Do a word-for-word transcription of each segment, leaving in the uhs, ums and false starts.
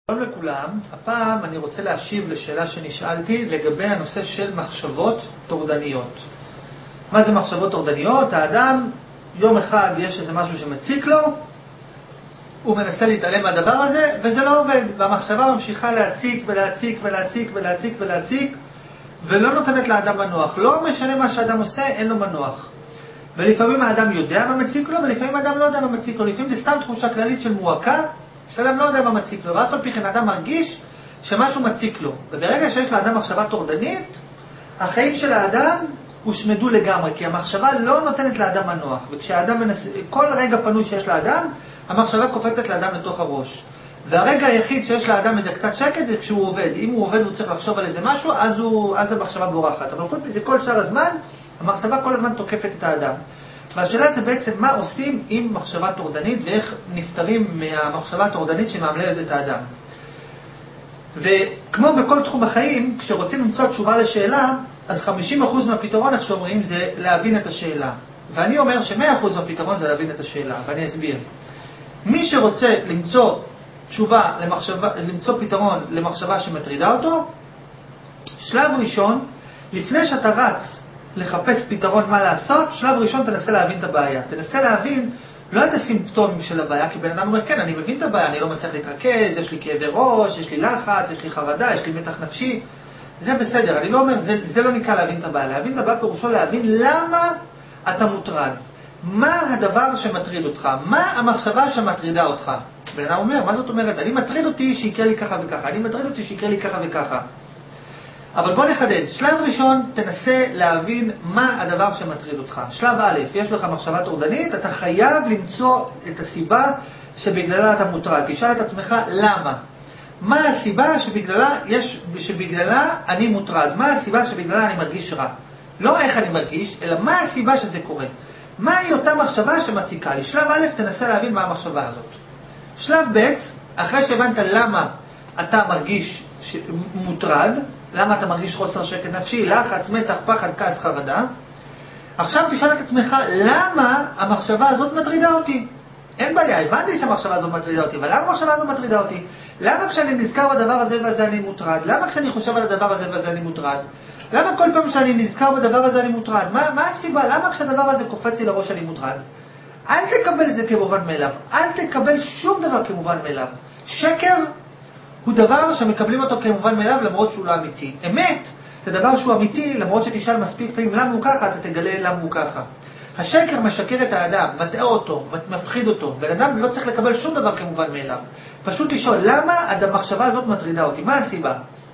שלום לכולם, הפעם אני רוצה להשיב לשאלה שנשאלתי לגבי הנושא של מחשבות טורדניות. מה זה מחשבות טורדניות? האדם, יום אחד יש איזה משהו שמציק לו, הוא מנסה להתעלם מהדבר הזה, וזה לא עובד. והמחשבה ממשיכה להציק ולהציק ולהציק ולהציק ולהציק, ולא נותנת לאדם מנוח. לא משנה מה שהאדם עושה, אין לו מנוח. ולפעמים האדם יודע מה מציק לו, ולפעמים האדם לא יודע מה מציק לו. לפעמים זה סתם תחושה כללית של מועקה, שאדם לא יודע מה מציק לו, ואף על פי כן האדם מרגיש שמשהו מציק לו. וברגע שיש לאדם מחשבה טורדנית, החיים של האדם הושמדו לגמרי, כי המחשבה לא נותנת לאדם מנוח. וכשהאדם מנס... כל רגע פנוי שיש לאדם, המחשבה קופצת לאדם לתוך הראש. והרגע היחיד שיש לאדם איזה קצת שקט זה כשהוא עובד. אם הוא עובד והוא צריך לחשוב על איזה משהו, אז, הוא... אז המחשבה בורחת. אבל חוץ מזה, כל שאר הזמן, המחשבה כל הזמן תוקפת את האדם. והשאלה זה בעצם מה עושים עם מחשבה טורדנית ואיך נפטרים מהמחשבה הטורדנית שמאמללת את האדם. וכמו בכל תחום החיים, כשרוצים למצוא תשובה לשאלה, אז חמישים אחוז מהפתרון, איך שאומרים, זה להבין את השאלה. ואני אומר ש-מאה אחוז מהפתרון זה להבין את השאלה, ואני אסביר. מי שרוצה למצוא תשובה, למחשבה, למצוא פתרון למחשבה שמטרידה אותו, שלב ראשון, לפני שאתה רץ לחפש פתרון מה לעשות, שלב ראשון תנסה להבין את הבעיה. תנסה להבין לא את הסימפטומים של הבעיה, כי בן אדם אומר, כן, אני מבין את הבעיה, אני לא מצליח להתרכז, יש לי כאבי ראש, יש לי לחץ, יש לי חרדה, יש לי מתח נפשי. זה בסדר, אני לא אומר, זה, זה לא נקרא להבין את הבעיה. להבין את הבעיה פירושו להבין למה אתה מוטרד. מה הדבר שמטריד אותך? מה המחשבה שמטרידה אותך? בן אדם אומר, מה זאת אומרת? אני מטריד אותי שיקרה לי ככה וככה, אני מטריד אותי שיקרה לי ככה וככה. אבל בוא נחדד, שלב ראשון תנסה להבין מה הדבר שמטריד אותך. שלב א', יש לך מחשבה טורדנית, אתה חייב למצוא את הסיבה שבגללה אתה מוטרד. תשאל את עצמך למה. מה הסיבה שבגללה, יש, שבגללה אני מוטרד? מה הסיבה שבגללה אני מרגיש רע? לא איך אני מרגיש, אלא מה הסיבה שזה קורה. מהי אותה מחשבה שמציקה לי? שלב א', תנסה להבין מה המחשבה הזאת. שלב ב', אחרי שהבנת למה אתה מרגיש מוטרד, למה אתה מרגיש חוסר שקט נפשי, לחץ, מתח, פחד, כעס, חרדה, עכשיו תשאל את עצמך, למה המחשבה הזאת מטרידה אותי? אין בעיה, הבנתי שהמחשבה הזאת מטרידה אותי, אבל למה המחשבה הזאת מטרידה אותי? למה כשאני נזכר בדבר הזה וזה אני מוטרד? למה כשאני חושב על הדבר הזה וזה אני מוטרד? למה כל פעם שאני נזכר בדבר הזה אני מוטרד? מה, מה הסיבה? למה כשהדבר הזה קופץ לי לראש אני מוטרד? אל תקבל את זה כמובן מאליו. אל תקבל שום דבר כמובן מאליו. שקר הוא דבר שמקבלים אותו כמובן מאליו למרות שהוא לא אמיתי. אמת זה דבר שהוא אמיתי, למרות שתשאל מספיק פעמים למה הוא ככה, אתה תגלה למה הוא ככה. השקר משקר את האדם, מטעה אותו, מפחיד אותו, ואדם לא צריך לקבל שום דבר כמובן מאליו. פשוט לשאול, למה המחשבה הזאת מטרידה אותי? מה הסיבה?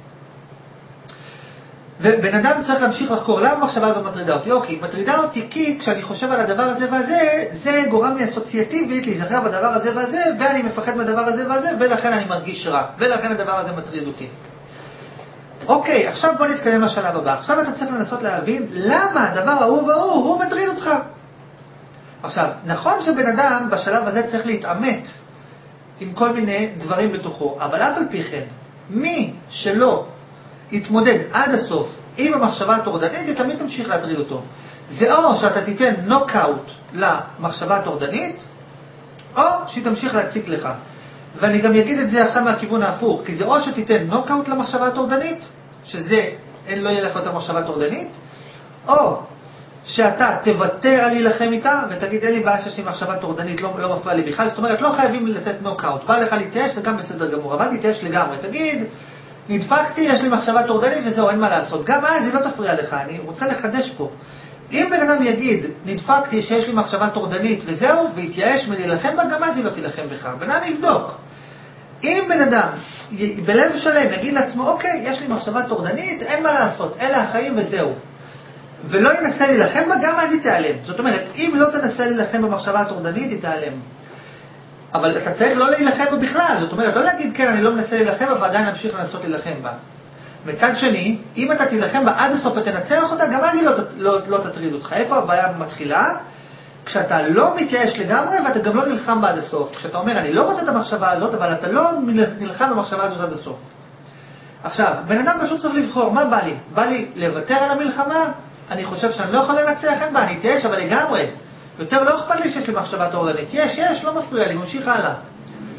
ובן אדם צריך להמשיך לחקור, למה המחשבה הזאת מטרידה אותי? אוקיי, מטרידה אותי כי כשאני חושב על הדבר הזה והזה, זה גורם לי אסוציאטיבית להיזכר בדבר הזה והזה, ואני מפחד מהדבר הזה והזה, ולכן אני מרגיש רע, ולכן הדבר הזה מטריד אותי. אוקיי, עכשיו בוא נתקדם לשלב הבא. עכשיו אתה צריך לנסות להבין למה הדבר ההוא והוא, הוא מטריד אותך. עכשיו, נכון שבן אדם בשלב הזה צריך להתאמת עם כל מיני דברים בתוכו, אבל אף על פי כן, מי שלא יתמודד עד הסוף עם המחשבה הטורדנית, היא תמיד תמשיך להטריד אותו. זה או שאתה תיתן נוקאוט למחשבה הטורדנית, או שהיא תמשיך להציק לך. ואני גם אגיד את זה עכשיו מהכיוון ההפוך, כי זה או שתיתן נוקאוט למחשבה הטורדנית, שזה אין לא יהיה לך יותר מחשבה טורדנית, או שאתה תוותר על להילחם איתה, ותגיד אין לי בעיה שיש לי מחשבה טורדנית, לא, לא מפריע לי בכלל. זאת אומרת, לא חייבים לתת נוקאוט. בא לך להתייאש, זה גם בסדר גמור. אבל תתייאש לגמרי. תגיד, נדפקתי, יש לי מחשבה טורדנית וזהו, אין מה לעשות. גם אז היא לא תפריע לך, אני רוצה לחדש פה. אם בן אדם יגיד, נדפקתי שיש לי מחשבה טורדנית וזהו, והתייאש מלהילחם בה, גם אז היא לא תילחם בך. בן אדם יבדוק. אם בן אדם בלב שלם יגיד לעצמו, אוקיי, יש לי מחשבה טורדנית, אין מה לעשות, אלה החיים וזהו. ולא ינסה להילחם בה, גם אז היא תיעלם. זאת אומרת, אם לא תנסה להילחם במחשבה הטורדנית, היא תיעלם. אבל אתה צריך לא להילחם בה בכלל. זאת אומרת, לא להגיד, כן, אני לא מנסה להילחם בה, ועדיין נמשיך לנסות להילחם בה. מצד שני, אם אתה תילחם בה עד הסוף ותנצח אותה, גם אז היא לא, לא, לא תטריד אותך. איפה הבעיה מתחילה? כשאתה לא מתייאש לגמרי, ואתה גם לא נלחם בה עד הסוף. כשאתה אומר, אני לא רוצה את המחשבה הזאת, אבל אתה לא נלחם במחשבה הזאת עד הסוף. עכשיו, בן אדם פשוט צריך לבחור, מה בא לי? בא לי לוותר על המלחמה? אני חושב שאני לא יכול לנצח, אין בה, אני אתייאש, אבל לגמרי. יותר לא אכפת לי שיש לי מחשבה טורדנית. יש, יש, לא מפריע לי, ממשיך הלאה.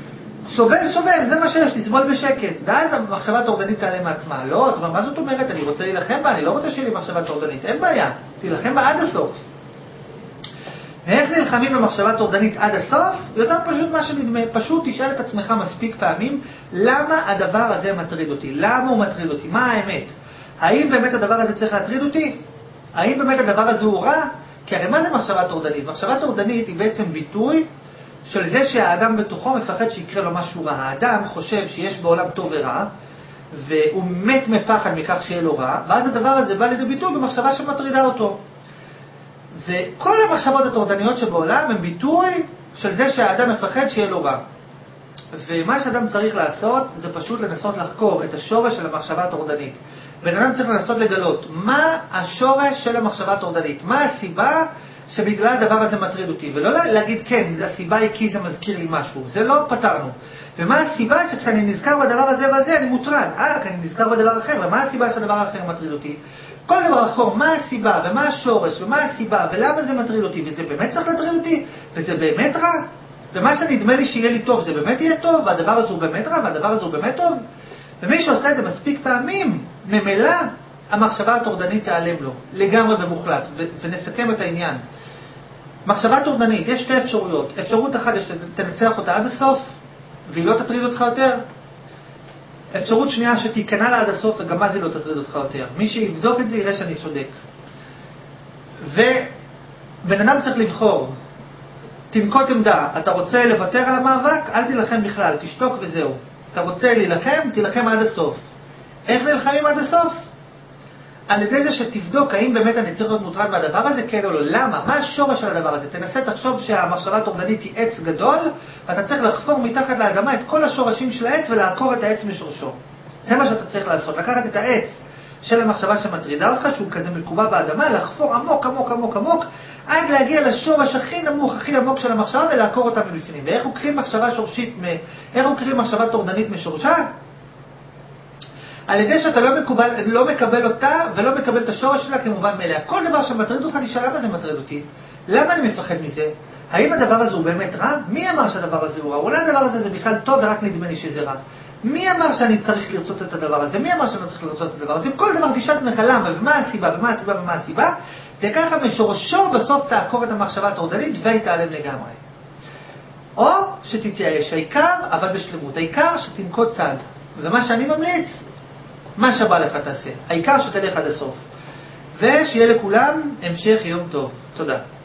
סובל, סובל, זה מה שיש, תסבול בשקט. ואז המחשבה טורדנית תעלה מעצמה. לא, אבל מה זאת אומרת? אני רוצה להילחם בה, אני לא רוצה שיהיה לי מחשבה טורדנית. אין בעיה, תילחם בה עד הסוף. ואיך נלחמים במחשבה טורדנית עד הסוף? יותר פשוט מה שנדמה. פשוט תשאל את עצמך מספיק פעמים, למה הדבר הזה מטריד אותי? למה הוא מטריד אותי? מה האמת? האם באמת הדבר הזה צריך להטריד אותי? האם באמת הדבר הזה הוא רע? כי הרי מה זה מחשבה טורדנית? מחשבה טורדנית היא בעצם ביטוי של זה שהאדם בתוכו מפחד שיקרה לו משהו רע. האדם חושב שיש בעולם טוב ורע, והוא מת מפחד מכך שיהיה לו רע, ואז הדבר הזה בא לידי ביטוי במחשבה שמטרידה אותו. וכל המחשבות הטורדניות שבעולם הם ביטוי של זה שהאדם מפחד שיהיה לו רע. ומה שאדם צריך לעשות זה פשוט לנסות לחקור את השורש של המחשבה הטורדנית. בן אדם צריך לנסות לגלות מה השורש של המחשבה הטורדנית, מה הסיבה שבגלל הדבר הזה מטריד אותי, ולא להגיד כן, הסיבה היא כי זה מזכיר לי משהו, זה לא פתרנו. ומה הסיבה שכשאני נזכר בדבר הזה והזה אני מוטרד, אה, כי אני נזכר בדבר אחר, ומה הסיבה שהדבר האחר מטריד אותי? כל דבר לחקור מה הסיבה ומה השורש ומה הסיבה ולמה זה מטריד אותי, וזה באמת צריך להטריד אותי, וזה באמת רע, ומה שנדמה לי שיהיה לי טוב זה באמת יהיה טוב, והדבר הזה הוא באמת רע, והדבר הזה הוא באמת טוב. ומי שעושה את זה מספיק פעמים, ממילא המחשבה הטורדנית תיעלם לו, לגמרי במוחלט, ו- ונסכם את העניין. מחשבה טורדנית, יש שתי אפשרויות. אפשרות אחת יש שתנצח אותה עד הסוף, והיא לא תטריד אותך יותר. אפשרות שנייה שתיכנע לה עד הסוף, וגם אז היא לא תטריד אותך יותר. מי שיבדוק את זה יראה שאני צודק. ובן אדם צריך לבחור. תנקוט עמדה. אתה רוצה לוותר על המאבק? אל תילחם בכלל, תשתוק וזהו. אתה רוצה להילחם? תילחם עד הסוף. איך נלחמים עד הסוף? על ידי זה שתבדוק האם באמת אני צריך להיות מוטרד מהדבר הזה, כן או לא. למה? מה השורש של הדבר הזה? תנסה תחשוב שהמחשבה הטורדנית היא עץ גדול, ואתה צריך לחפור מתחת לאדמה את כל השורשים של העץ ולעקור את העץ משורשו. זה מה שאתה צריך לעשות. לקחת את העץ של המחשבה שמטרידה אותך, שהוא כזה מקובע באדמה, לחפור עמוק עמוק עמוק עמוק, עד להגיע לשורש הכי נמוך, הכי עמוק של המחשבה ולעקור אותה מבפנים. ואיך עוקרים מחשבה שורשית, איך עוקרים מחשבה טורדנית משורשה? על ידי שאתה לא מקבל, לא מקבל אותה ולא מקבל את השורש שלה כמובן מאליה. כל דבר שמטריד אותך, תשאל למה זה מטריד אותי? למה אני מפחד מזה? האם הדבר הזה הוא באמת רע? מי אמר שהדבר הזה הוא רע? אולי הדבר הזה זה בכלל טוב ורק נדמה לי שזה רע. מי אמר שאני צריך לרצות את הדבר הזה? מי אמר שאני לא צריך לרצות את הדבר הזה? כל דבר תשאל עצמך למה ומה הסיבה ומה הסיבה ומה הסיבה, וככה משורשו בסוף תעקור את המחשבה הטורדנית והיא תיעלם לגמרי. או שתתייאש, העיקר אבל בשלמות, העיקר שתנקוט צעד. ומה שאני ממליץ, מה שבא לך תעשה. העיקר שתלך עד הסוף. ושיהיה לכולם המשך יום טוב. תודה.